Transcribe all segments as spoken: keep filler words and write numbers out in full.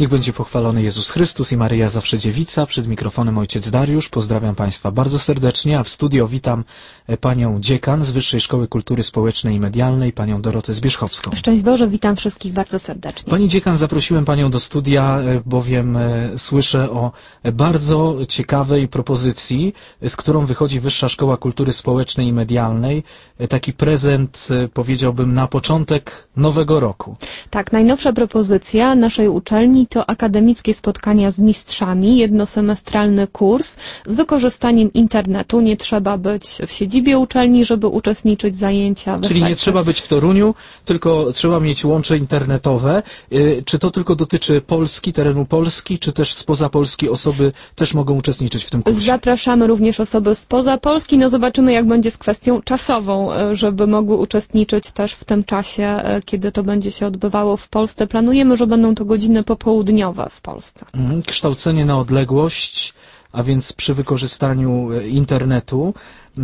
Niech będzie pochwalony Jezus Chrystus i Maryja Zawsze Dziewica. Przed mikrofonem ojciec Dariusz. Pozdrawiam Państwa bardzo serdecznie, a w studio witam panią dziekan z Wyższej Szkoły Kultury Społecznej i Medialnej, panią Dorotę Zbierzchowską. Szczęść Boże, witam wszystkich bardzo serdecznie. Pani dziekan, zaprosiłem panią do studia, bowiem słyszę o bardzo ciekawej propozycji, z którą wychodzi Wyższa Szkoła Kultury Społecznej i Medialnej. Taki prezent, powiedziałbym, na początek nowego roku. Tak, najnowsza propozycja naszej uczelni to akademickie spotkania z mistrzami, jednosemestralny kurs z wykorzystaniem internetu. Nie trzeba być w siedzibie uczelni, żeby uczestniczyć w zajęciach. Czyli nie trzeba być w Toruniu, tylko trzeba mieć łącze internetowe. Czy to tylko dotyczy Polski, terenu Polski, czy też spoza Polski osoby też mogą uczestniczyć w tym kursie? Zapraszamy również osoby spoza Polski. No zobaczymy, jak będzie z kwestią czasową, żeby mogły uczestniczyć też w tym czasie, kiedy to będzie się odbywało w Polsce. Planujemy, że będą to godziny popołudniowe w Polsce. Kształcenie na odległość, a więc przy wykorzystaniu internetu,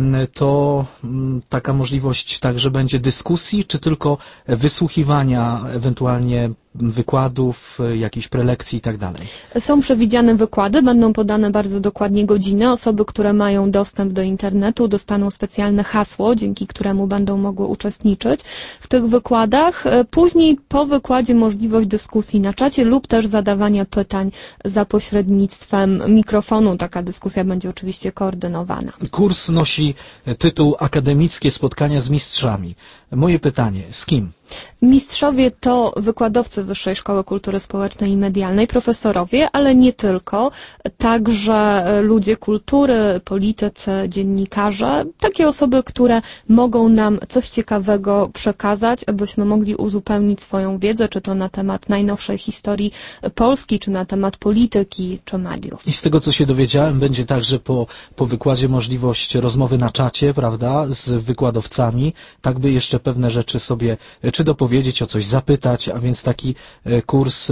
to taka możliwość także będzie dyskusji, czy tylko wysłuchiwania ewentualnie wykładów, jakichś prelekcji i tak dalej? Są przewidziane wykłady, będą podane bardzo dokładnie godziny. Osoby, które mają dostęp do internetu, dostaną specjalne hasło, dzięki któremu będą mogły uczestniczyć w tych wykładach. Później po wykładzie możliwość dyskusji na czacie lub też zadawania pytań za pośrednictwem mikrofonu. Taka dyskusja będzie oczywiście koordynowana. Kurs nosi tytuł Akademickie spotkania z mistrzami. Moje pytanie, z kim? Mistrzowie to wykładowcy Wyższej Szkoły Kultury Społecznej i Medialnej, profesorowie, ale nie tylko, także ludzie kultury, politycy, dziennikarze, takie osoby, które mogą nam coś ciekawego przekazać, abyśmy mogli uzupełnić swoją wiedzę, czy to na temat najnowszej historii Polski, czy na temat polityki, czy mediów. I z tego, co się dowiedziałem, będzie także po, po wykładzie możliwość rozmowy na czacie, prawda, z wykładowcami, tak by jeszcze pewne rzeczy sobie czy dopowiedzieć, o coś zapytać, a więc taki kurs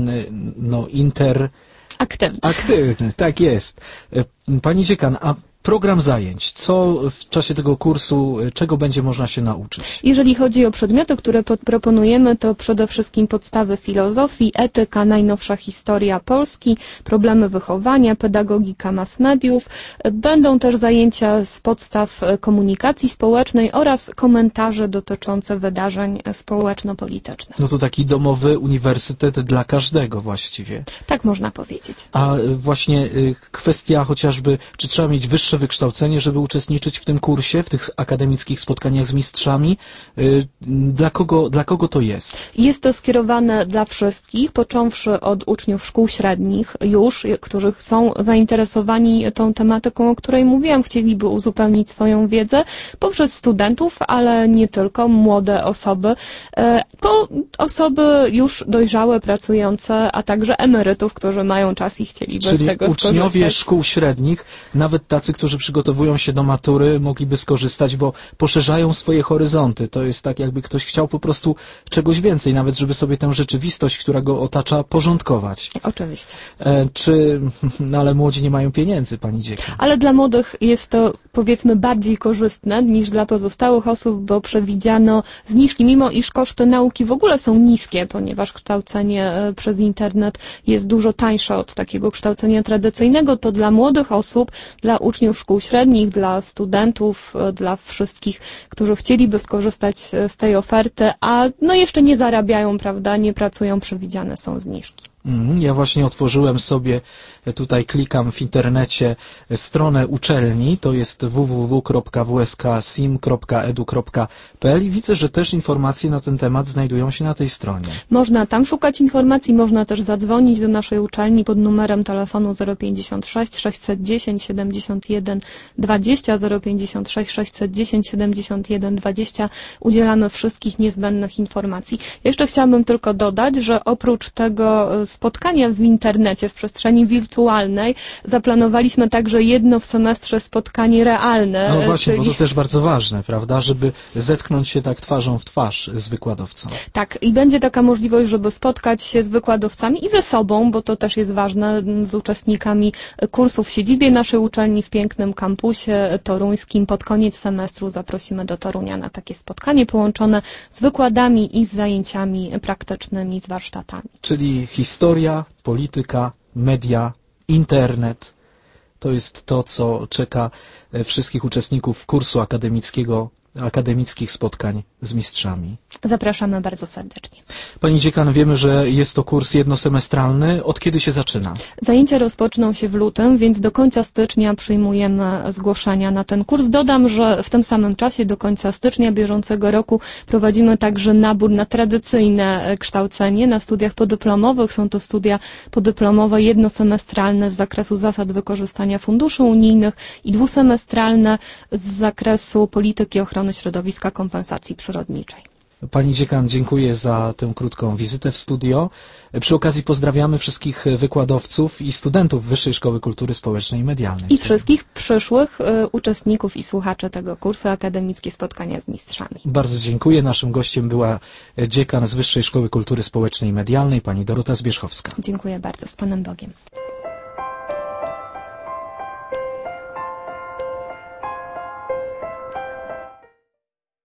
no, inter... Aktywny. Aktywny, tak jest. Pani dziekan, a program zajęć, co w czasie tego kursu, czego będzie można się nauczyć? Jeżeli chodzi o przedmioty, które proponujemy, to przede wszystkim podstawy filozofii, etyka, najnowsza historia Polski, problemy wychowania, pedagogika mass mediów. Będą też zajęcia z podstaw komunikacji społecznej oraz komentarze dotyczące wydarzeń społeczno-politycznych. No to taki domowy uniwersytet dla każdego właściwie. Tak można powiedzieć. A właśnie kwestia chociażby, czy trzeba mieć wyższe wykształcenie, żeby uczestniczyć w tym kursie, w tych akademickich spotkaniach z mistrzami. Dla kogo, dla kogo to jest? Jest to skierowane dla wszystkich, począwszy od uczniów szkół średnich już, którzy są zainteresowani tą tematyką, o której mówiłam, chcieliby uzupełnić swoją wiedzę, poprzez studentów, ale nie tylko, młode osoby, po osoby już dojrzałe, pracujące, a także emerytów, którzy mają czas i chcieliby Czyli z tego skorzystać. Czyli uczniowie szkół średnich, nawet tacy, którzy przygotowują się do matury, mogliby skorzystać, bo poszerzają swoje horyzonty. To jest tak, jakby ktoś chciał po prostu czegoś więcej, nawet żeby sobie tę rzeczywistość, która go otacza, porządkować. Oczywiście. E, czy, no ale młodzi nie mają pieniędzy, pani dziekan. Ale dla młodych jest to, powiedzmy, bardziej korzystne niż dla pozostałych osób, bo przewidziano zniżki, mimo iż koszty nauki w ogóle są niskie, ponieważ kształcenie przez internet jest dużo tańsze od takiego kształcenia tradycyjnego, to dla młodych osób, dla uczniów szkół średnich, dla studentów, dla wszystkich, którzy chcieliby skorzystać z tej oferty, a no jeszcze nie zarabiają, prawda, nie pracują, przewidziane są zniżki. Ja właśnie otworzyłem sobie, tutaj klikam w internecie stronę uczelni, to jest w w w kropka w s k sim kropka e d u kropka p l i widzę, że też informacje na ten temat znajdują się na tej stronie. Można tam szukać informacji, można też zadzwonić do naszej uczelni pod numerem telefonu zero pięćdziesiąt sześć sześćset dziesięć siedemdziesiąt jeden dwadzieścia, zero pięćdziesiąt sześć sześćset dziesięć siedemdziesiąt jeden dwadzieścia. Udzielamy wszystkich niezbędnych informacji. Jeszcze chciałabym tylko dodać, że oprócz tego spotkania w internecie, w przestrzeni wirtualnej, zaplanowaliśmy także jedno w semestrze spotkanie realne. No właśnie, czyli... bo to też bardzo ważne, prawda, żeby zetknąć się tak twarzą w twarz z wykładowcą. Tak, i będzie taka możliwość, żeby spotkać się z wykładowcami i ze sobą, bo to też jest ważne, z uczestnikami kursu w siedzibie naszej uczelni w pięknym kampusie toruńskim. Pod koniec semestru zaprosimy do Torunia na takie spotkanie połączone z wykładami i z zajęciami praktycznymi, z warsztatami. Czyli historia Historia, polityka, media, internet. To jest to, co czeka wszystkich uczestników kursu akademickiego, akademickich spotkań z mistrzami. Zapraszamy bardzo serdecznie. Pani dziekan, wiemy, że jest to kurs jednosemestralny. Od kiedy się zaczyna? Zajęcia rozpoczną się w lutym, więc do końca stycznia przyjmujemy zgłoszenia na ten kurs. Dodam, że w tym samym czasie, do końca stycznia bieżącego roku, prowadzimy także nabór na tradycyjne kształcenie na studiach podyplomowych. Są to studia podyplomowe jednosemestralne z zakresu zasad wykorzystania funduszy unijnych i dwusemestralne z zakresu polityki ochrony środowiska, kompensacji przyrodniczej. Pani dziekan, dziękuję za tę krótką wizytę w studio. Przy okazji pozdrawiamy wszystkich wykładowców i studentów Wyższej Szkoły Kultury Społecznej i Medialnej. I wszystkich przyszłych y, uczestników i słuchaczy tego kursu Akademickie Spotkania z Mistrzami. Bardzo dziękuję. Naszym gościem była dziekan z Wyższej Szkoły Kultury Społecznej i Medialnej, pani Dorota Zbierzchowska. Dziękuję bardzo. Z Panem Bogiem.